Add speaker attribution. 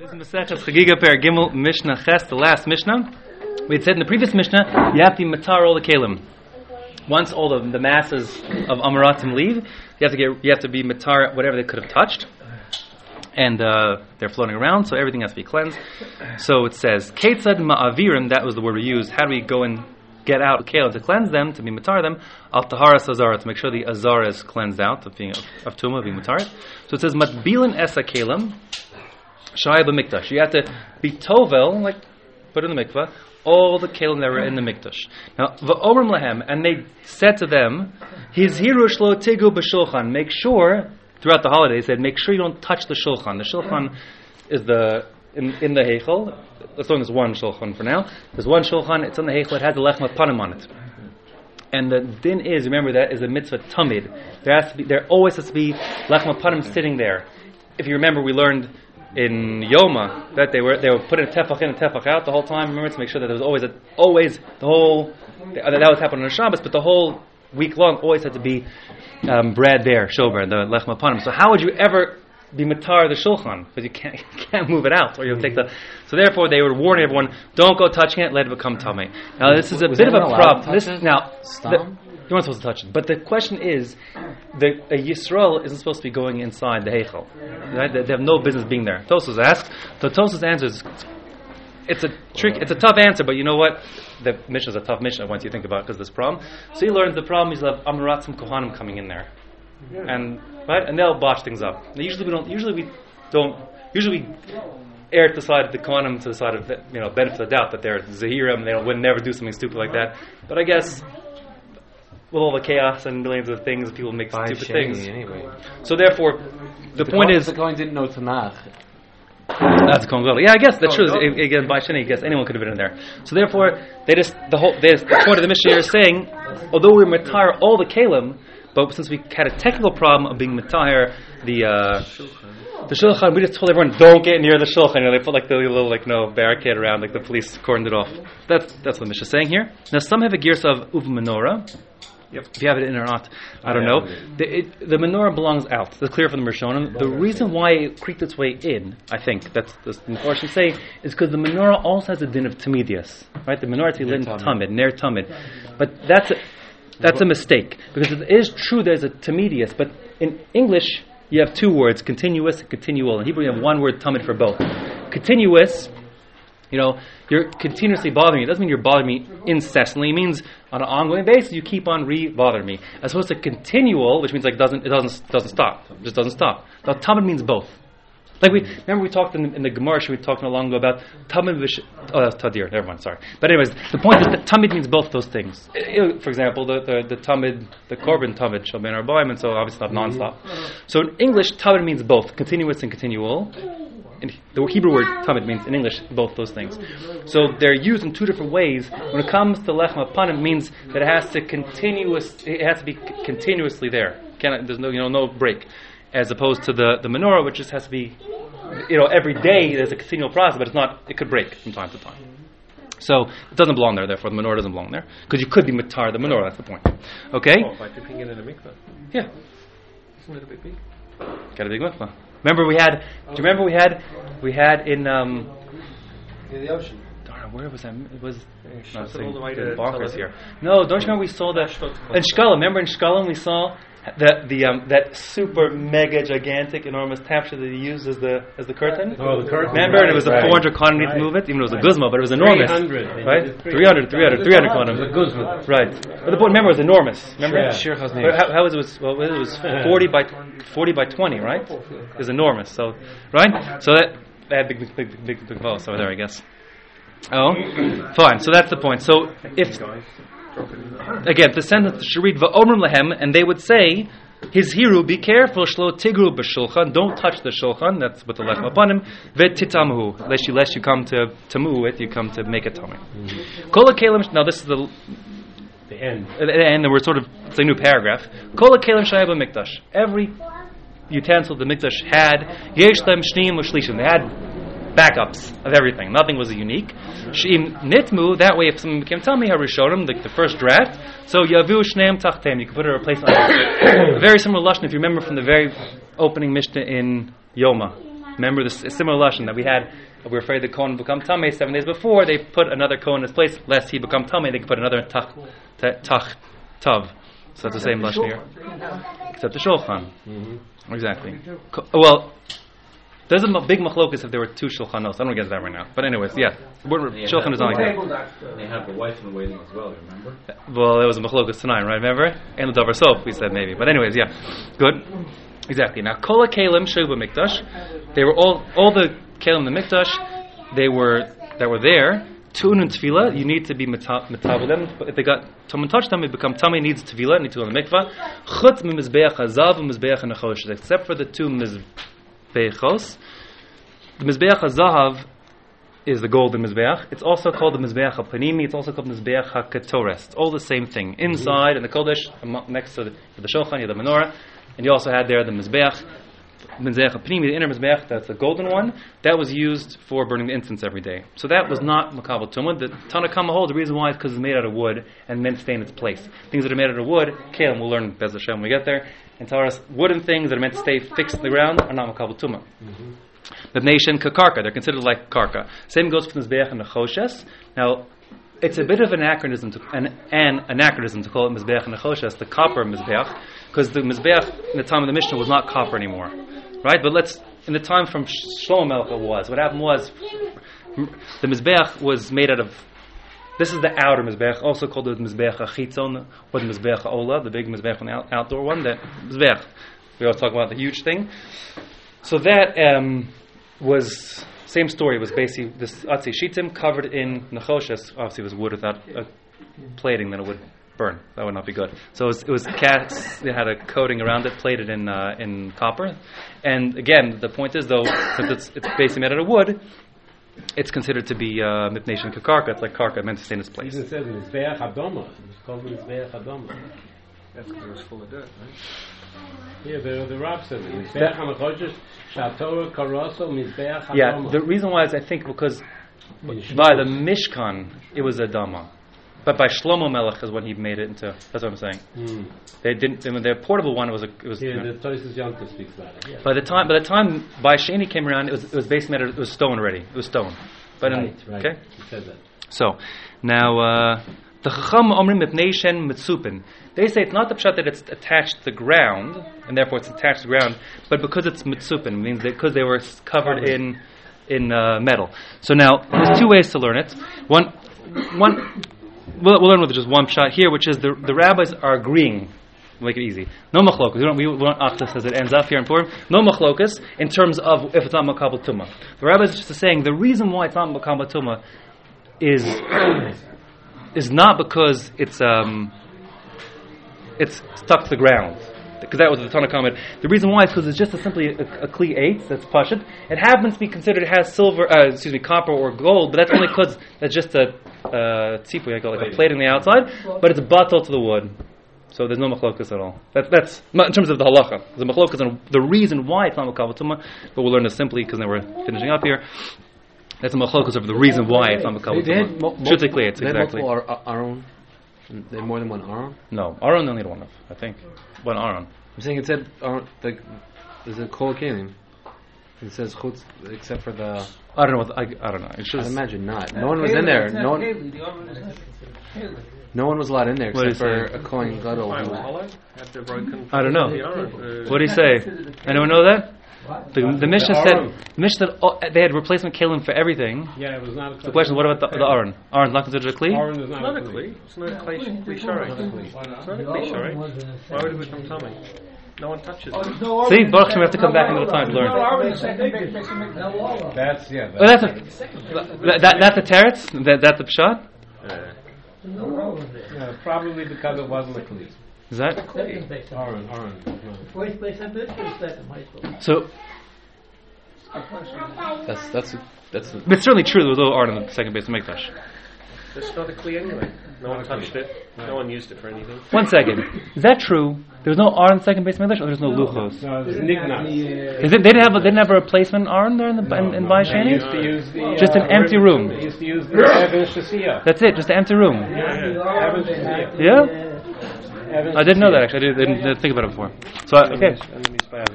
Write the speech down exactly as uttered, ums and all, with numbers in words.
Speaker 1: This is Maseches Chagiga Per Gimel Mishnah Ches, the last Mishnah. We had said in the previous Mishnah, you have to matar all the kalim. Once all the, the masses of Amaratim leave, you have to get you have to be matar whatever they could have touched, and uh, they're floating around, so everything has to be cleansed. So it says Ketzad Ma'avirim. That was the word we used. How do we go and get out kalim to cleanse them, to be matar them? Al taharas azara, to make sure the azara is cleansed out of being of, of tumah, being matar. So it says matbilan esa kalim. Shai b'mikdash. You have to be tovel, like put in the mikvah, all the kelim that were in the mikdash. Now, v'omrim lahem, and they said to them, hizhiru shlo tigu b'shulchan. Make sure throughout the holiday, they said, make sure you don't touch the shulchan. The shulchan is the in, in the heichel. Let's learn this one shulchan for now. There's one shulchan. It's in the heichel. It has the lechem panim on it. And the din is, remember, that is a mitzvah tamid. There has to be, there always has to be lechem panim sitting there. If you remember, we learned in Yoma that they were they were putting a tefach in and tefach out the whole time. Remember, to make sure that there was always a, always the whole that was happening on Shabbos, but the whole week long always had to be um, bread there, shover, the lechem panim. So how would you ever be matar the shulchan? Because you can't you can't move it out, or you'll take the. So therefore, they were warning everyone: don't go touching it, let it become tummy. Now this is a
Speaker 2: was
Speaker 1: bit of a problem. This
Speaker 2: it?
Speaker 1: now. The, you weren't supposed to touch it. But the question is, the a Yisrael isn't supposed to be going inside the Heichel. Right? They, they have no business being there. Tosos asks. The Tosos answers, it's a trick. It's a tough answer, but you know what? The Mishnah is a tough Mishnah once you think about it, because of this problem. So he learns the problem is you have Amaratzim Kohanim coming in there, and right, and they'll botch things up. Now, usually we don't. Usually we don't. Usually we err to the side of the Kohanim, to the side of the, you know, benefit of the doubt that they're Zahirim. They don't, would never do something stupid like that. But I guess, with all the chaos and millions of things, people make
Speaker 2: By
Speaker 1: stupid
Speaker 2: Shani,
Speaker 1: things.
Speaker 2: Anyway.
Speaker 1: So therefore, the, the point
Speaker 2: Kohen,
Speaker 1: is,
Speaker 2: the Kohen didn't know Tanakh.
Speaker 1: That's Kohen Gadol. Yeah, I guess that's
Speaker 2: no,
Speaker 1: true.
Speaker 2: No.
Speaker 1: Again, by Shani, I guess anyone could have been in there. So therefore, they just the whole they just, the point of the Mishnah here is saying, although we retire all the kalim, but since we had a technical problem of being matahir the uh, the shulchan, we just told everyone don't get near the shulchan. You know, they put like the little like no barricade around, like the police cordoned it off. That's that's what the Mishnah is saying here. Now some have a gears of uv menorah. Yep. If you have it in or not, I don't know. The, it, the menorah belongs out. That's clear from the Rishonim. The reason why it creaked its way in, I think, that's the Mepharshim say, is because the menorah also has a din of tamidius, right? The menorah is tamid, ner tamid, but that's a, that's a mistake, because it is true there's a tamidius, but in English you have two words, continuous and continual. In Hebrew you have one word tamid for both. Continuous, you know, you're continuously bothering me. It doesn't mean you're bothering me incessantly. It means on an ongoing basis you keep on re-bothering me. As opposed to continual, which means like doesn't it doesn't doesn't stop. It just doesn't stop. Now tamid means both. Like we remember we talked in, in the Gemara, we talked not long ago about tamid vish oh that's tadir, never mind, sorry. But anyways, the point is that tamid means both those things. For example, the the, the tamid the korban tamid shall be in our boim, and so obviously not non-stop. So in English tamid means both, continuous and continual. And the Hebrew word tamid means in English both those things. So they're used in two different ways. When it comes to lechem panim, it means that it has to continuous. It has to be c- continuously there. Cannot, there's no you know no break, as opposed to the, the menorah, which just has to be, you know, every day there's a continual process, but it's not. It could break from time to time. So it doesn't belong there. Therefore, the menorah doesn't belong there, because you could be matar the menorah. That's the point. Okay.
Speaker 3: Oh, by dipping it in a mikveh.
Speaker 1: Yeah.
Speaker 3: Isn't it a big big?
Speaker 1: Got a big mikveh. Remember we had. Do you remember we had? We had in. Um,
Speaker 3: In the ocean.
Speaker 1: darn, where was that? It was.
Speaker 3: Not
Speaker 1: Not
Speaker 3: all the way to
Speaker 1: bonkers
Speaker 3: Tel Aviv.
Speaker 1: here. No, don't you remember we saw that in Shkolim? Remember in Shkolim we saw that the um, that super mega gigantic enormous tapestry that he used as the as the curtain.
Speaker 3: Oh, the curtain.
Speaker 1: Remember,
Speaker 3: right,
Speaker 1: and it was a
Speaker 3: right.
Speaker 1: four hundred kohanim need to move it, even though it was a guzma, but it was enormous.
Speaker 3: three hundred.
Speaker 1: Right? three hundred, three hundred, three hundred kohanim.
Speaker 3: The guzma.
Speaker 1: Right. But the point, remember, it was enormous. Remember?
Speaker 3: Yeah.
Speaker 2: Shir
Speaker 1: But
Speaker 2: Chazniv.
Speaker 1: How, how was it? Was, well, it was forty by forty by twenty, right? It was enormous. So, right? So that they had big, big, big, big, big walls over there, I guess. Oh, fine. So that's the point. So if again, the sentence should read va'omrim lehem, and they would say, his hiru, be careful, shlo tigru b'shulchan, don't touch the shulchan. That's what the lechem upon him. V'titamu, lest you lest you come to tamu it, you come to make a tummy. Kol ha'kelim. Now this is the
Speaker 3: The end.
Speaker 1: and we're sort of it's a new paragraph. Kol ha'kelim shayab mikdash. Every utensil the mikdash had yesh them shneim u'shlishim. They had backups of everything. Nothing was unique. Sheim nitmu. That way, if someone became tummy, harishonim, the, the first draft. So yavu shneim tachtem. You can put a replacement. A very similar lashon, if you remember from the very opening Mishnah in Yoma. Remember this similar lashon that we had. We were afraid the Kohen would become Tameh seven days before. They put another Kohen in his place, lest he become Tameh. They could put another Tach, tach Tav. So that's the same lashon here, except the Shulchan. Mm-hmm. Exactly. Co- well, there's a m- big machlokus if there were two Shulchanos. I don't get that right now. But anyways, yeah, yeah Shulchan is not like that.
Speaker 2: They have the wife in waiting as well. Remember?
Speaker 1: Well, there was a machlokus tonight, right? Remember? And the Dover Sof, we said maybe. But anyways, yeah, good. Exactly. Now, Kol Kalim Shuba Mikdash. They were all all the Kalim in the Mikdash. They were that were there. Tun and Tefillah, you need to be meta with them. But if they got someone touch them, it become tummy needs Tefillah, need to go in the mikvah. Chutz mi mizbeach hazav and mizbeach hanachoshes, except for the two mizbeachos. The mizbeach hazav is the golden mizbeach. It's also called the mizbeach hapanimi. It's also called mizbeach hakatores. It's all the same thing. Inside in the kodesh, next to the, to the shulchan, you have the menorah, and you also had there the mizbeach. Mizbeach HaPnimi, the inner Mizbeach, that's the golden one, that was used for burning the incense every day. So that was not Makabel Tumah. The Tanna Kama holds the reason why is because it's made out of wood and meant to stay in its place. Things that are made out of wood, Kalim, we'll learn Bez Hashem when we get there, and tell us wooden things that are meant to stay fixed in the ground are not Makabel Tumah. The nation Kakarka, they're considered like Karka. Same goes for Mizbeach and the Choshes. Now, it's a bit of an anachronism, to, an, an anachronism to call it Mizbeach and the Choshes, the copper Mizbeach, because the Mizbeach in the time of the Mishnah was not copper anymore. Right, but let's in the time from Shlomo Melech was what happened was the mizbeach was made out of. This is the outer mizbeach, also called the mizbeach achitzon or the mizbeach ola, the big mizbeach, out, outdoor one. That mizbeach, we always talk about the huge thing. So that um, was same story. It was basically this atzi shitim covered in nechoshes. Obviously, it was wood without a plating, then it would burn. That would not be good. So it was, it was cast. They had a coating around it, plated in uh, in copper. And again, the point is though, since it's, it's basically made out of wood, it's considered to be mipnei uh, kakarka. It's like karka, meant to stay in its place.
Speaker 3: It says mizbeach adoma. It's called mizbeach adoma.
Speaker 2: That's because it was full of dirt, right?
Speaker 3: Yeah, the the Rab says it. Mizbeach hamachodesh shatorah karoso mizbeach adoma.
Speaker 1: Yeah, the reason why is I think because by the Mishkan it was a dama. But by Shlomo Melech is when he made it into. That's what I'm saying. Mm. They didn't. When their portable one was a. It was.
Speaker 3: Yeah,
Speaker 1: you know,
Speaker 3: the Tosfos Yontif speaks about it. Yeah.
Speaker 1: By the time, by the time by Sheni came around, it was it was basically made. It was stone already. It was stone. But
Speaker 3: right,
Speaker 1: in,
Speaker 3: right.
Speaker 1: Okay.
Speaker 3: He said that.
Speaker 1: So now uh, the Chacham Omrim Mipnei Shen Mitzupin. They say it's not the pshat that it's attached to the ground and therefore it's attached to the ground, but because it's mitzupin, means that because they were covered in in uh, metal. So now there's two ways to learn it. One, one. We'll, we'll learn with just one shot here, which is the the rabbis are agreeing. We'll make it easy. No machlokas. We don't. We want Achtas as it ends up here in Purim. No machlokas in terms of if it's not makabel tumah. The rabbis are just saying the reason why it's not makabel tumah is is not because it's um it's stuck to the ground. Because that was the Tanna comment. The reason why is because it's just a simply a, a kli eight that's pashut. It happens to be considered it has silver, uh, excuse me, copper or gold, but that's only because that's just a uh, tzipu, like, like a plate on the outside. But it's batal to the wood, so there's no machlokas at all. That's that's in terms of the halacha. The machlokas and the reason why it's not makabel tumah, but we'll learn this simply because then we're finishing up here. That's the machlokas of the reason why it's not makabel tumah. Should take it's exactly.
Speaker 4: Aron. They had more than one Aron?
Speaker 1: No, Aron only had one of, I think. One Aron.
Speaker 4: I'm saying it said Aron, like, there's a Kol Kelim. It says Chutz, except for the...
Speaker 1: I don't know. What, I, I don't know. It
Speaker 4: I'd imagine not. No one was in there. No one, no one was allowed in there except for a Kohen Gadol.
Speaker 1: I don't know. What do you say? Anyone know that? The, the Mishnah said the Mishnah said oh, they had replacement kelim for everything.
Speaker 3: Yeah, it was not. A
Speaker 1: the question: what about the, the Aron? Aron's not considered a kli.
Speaker 3: Aron is not,
Speaker 2: not
Speaker 3: a
Speaker 2: kli. It's not a kli. Kli shari. It's not a kli shari. Why would it become tummy? No one touches it.
Speaker 1: See, Baruch Hashem, we have to come back another time to learn.
Speaker 3: That's yeah. That's,
Speaker 1: well, that's a that, that's a teretz. That that's a pshat.
Speaker 2: Uh,
Speaker 3: yeah, probably because it wasn't a kli.
Speaker 1: Is that?
Speaker 3: Aron, Aron.
Speaker 1: So
Speaker 4: that's that's that's.
Speaker 1: But it's certainly true. There was no Aron in the second base of Mikdash.
Speaker 2: It's not a kli anyway. No one touched it. No one used it for anything.
Speaker 1: One second. Is that true? There was no Aron in the second base of Mikdash, or there's no luchos?
Speaker 3: No, there's nicknames.
Speaker 1: Is it? They didn't have. A, they didn't have a replacement Aron there in the in, in Bayis Sheni?
Speaker 3: Used to use the,
Speaker 1: just an
Speaker 3: uh,
Speaker 1: empty room.
Speaker 3: They used to use the Evan Shasiya.
Speaker 1: That's it. Just an empty room.
Speaker 3: Yeah, Evan Shasiya.
Speaker 1: Yeah. I didn't know that actually. I didn't, didn't think about it before. So I, okay.